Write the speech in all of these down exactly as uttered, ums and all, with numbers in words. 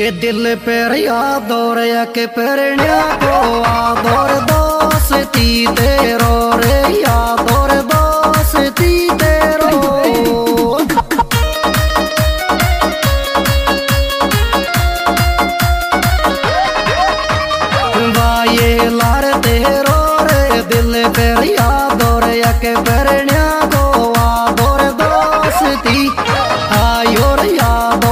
के दिल पर याद और के परण्या को आदोर दोस्ती तेरो रे याद और दोस्ती तेरो वाये लार तेरो रे दिल पर याद और के परण्या को आदोर दोस्ती आयो रे यादो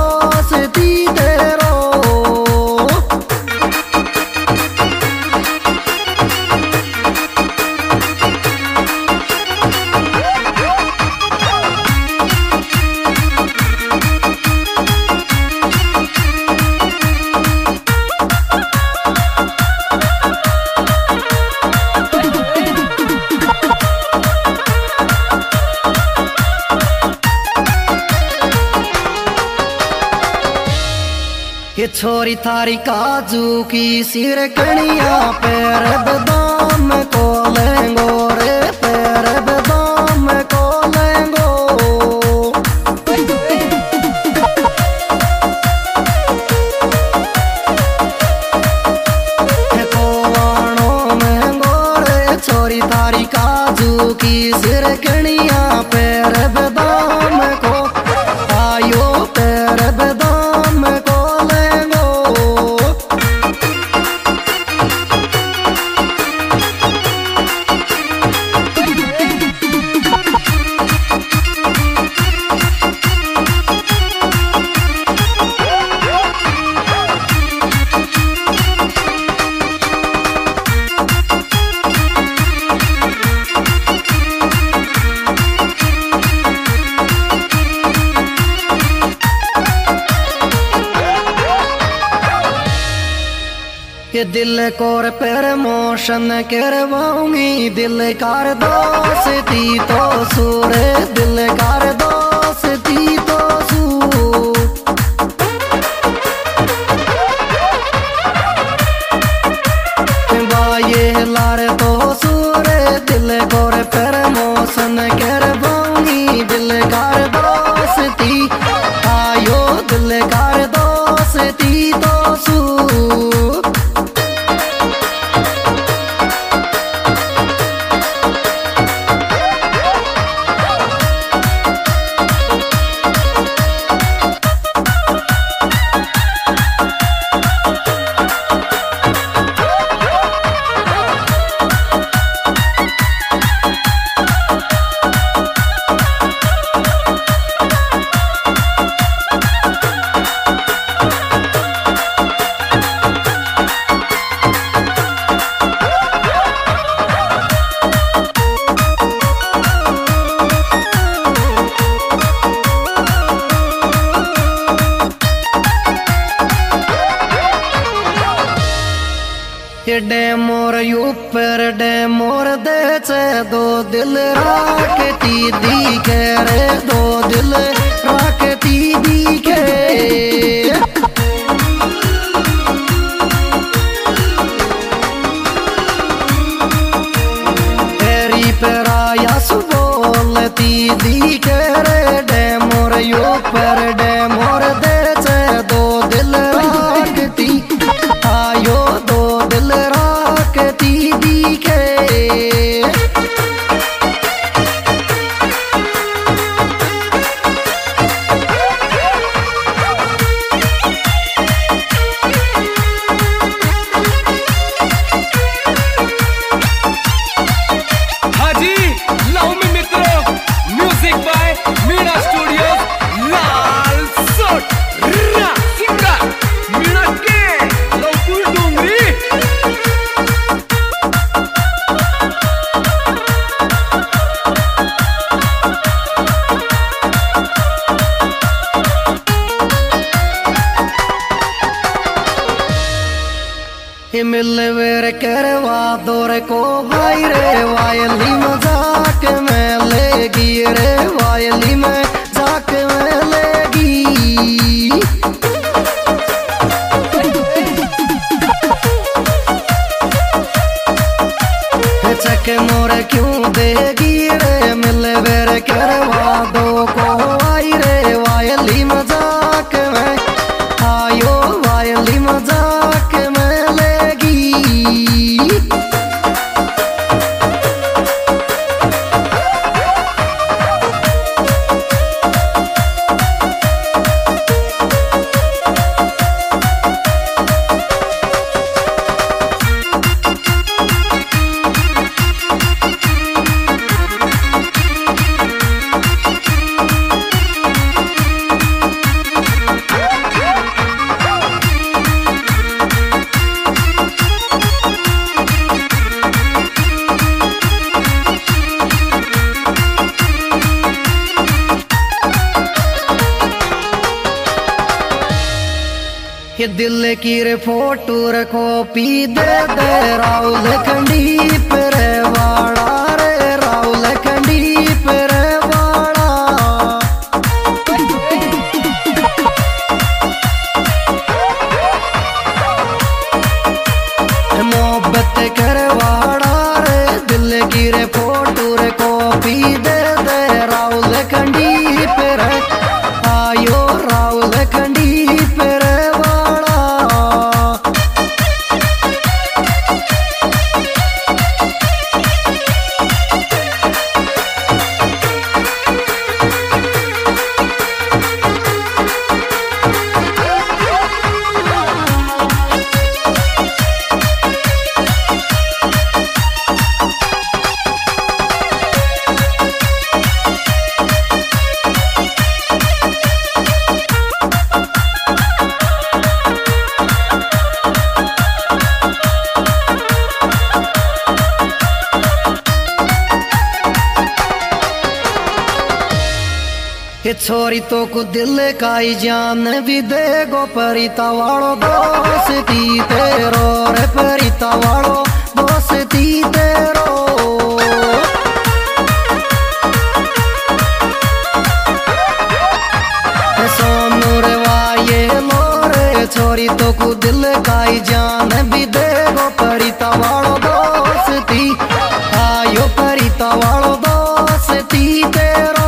ये छोरी थारी काजू की सिर कणिया पैर बदाम को लेंगो रे पैर बदाम को लेंगो कोवाणो महंगो रे छोरी थारी काजू की सिर कणिया पैर बदाम को आयो पैर बदाम को के दिल कोर प्रमोशन करवाऊंगी दिल कार दोस्ती तो सूरे दिल कार दोस्ती तो सू बाये लार तो सूरे दिल कोर प्रमोशन करवाऊंगी दिल कार दोस्ती आयो दिल कार दोस्ती तो सू डेमोर ऊपर डेमोर देचे दो दिल राखती दिखे रे दो दिल राखती दिखे तेरी पर आया सुबोलती दिखे रे डेमोर ऊपर डेमोर देचे दो दिल राखती आयो दो दिल राखती दिखे हाजी लाओ में मित्रों म्यूजिक बाय मीणा स्टूडियो लाल सोट रा सिंगा मीणा के लवकुल डोंगरी मिलवेर करवा दौर को भाई रे वायली मजाक में लेगी रे वायली में जाक में लेगी चक मोर क्यों देगी रे मिलवेर करवा दो को भाई रे वायली मजाक में आयो ये दिल की रे फोटो रे कॉपी दे दे राहुल खंडी पर वाड़ा रे राहुल खंडी पर वाड़ा मोहब्बत कर वाड़ा रे दिल की रे फोटो रे कॉपी दे दे राहुल खंडी पर आयो राहुल खंडी पर ये छोरी तो को दिल काई जान भी दे गो परिता वालो दोस्ती तेरो रे परिता वालो दोस्ती तेरो सोनू रे वाये लो रे छोरी तो को दिल काई जान भी दे गो परिता वालो दोस्ती आयो परिता वालो दोस्ती तेरो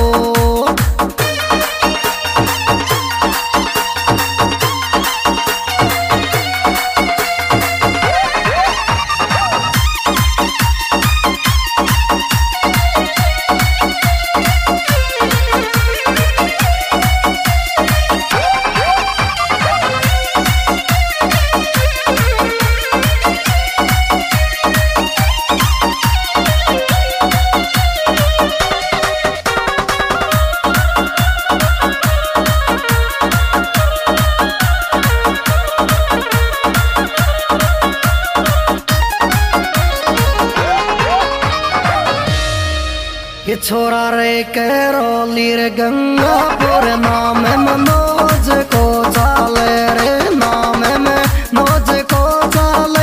ये छोरा रे कैरोली रे गंगापुर नाम मनोज को चाले रे नाम में नोज को चाले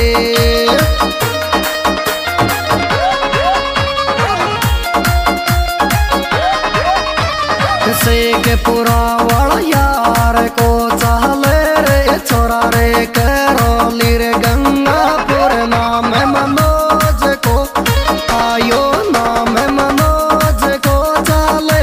से के पूरा वाला यार को चाले रे छोरा रे कैरोली रे गंगापुर नाम मनोज को आयो नाम मनोज को चाले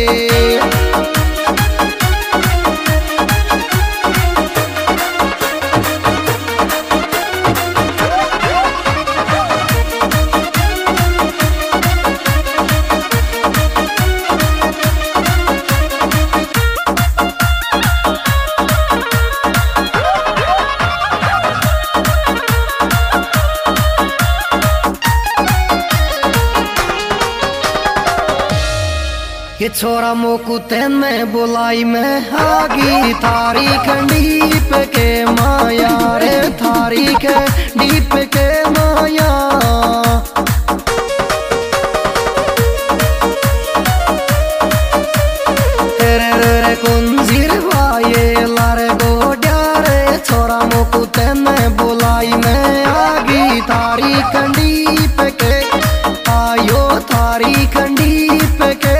ये छोरा मोकू तेने बुलाई में आगी थारी खंडीप के माया रे थारी के डीप के माया तेरे रे कुंजीर वाये लारे गोड्या रे छोरा मोकू तेने बुलाई में आगी थारी खंडीप के आयो थारी खंडीप के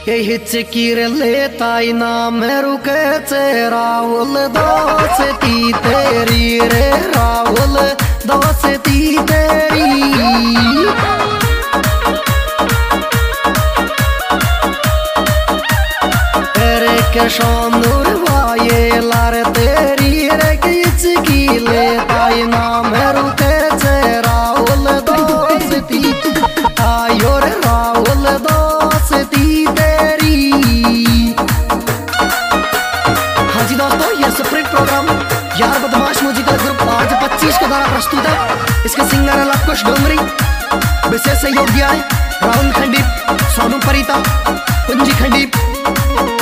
हिचकीर लेताई नाम रुके चे राहुल दोस्ती तेरी रे राहुल दोस्ती तेरी तेरे के शानूर वाये लार तेरी रे हिचकी लेताई नाम रुके चे राहुल दोस्ती आयो रे राहुल दोस्ती स्प्रिंट प्रोग्राम यार बदमाश म्यूजिकल ग्रुप आज पच्चीस के द्वारा प्रस्तुत है। इसके सिंगर लवकुश डोंगरी, विशेष सहयोग दिया है राहुल खंडीप, सोनू परिता, कुंजी खंडीप।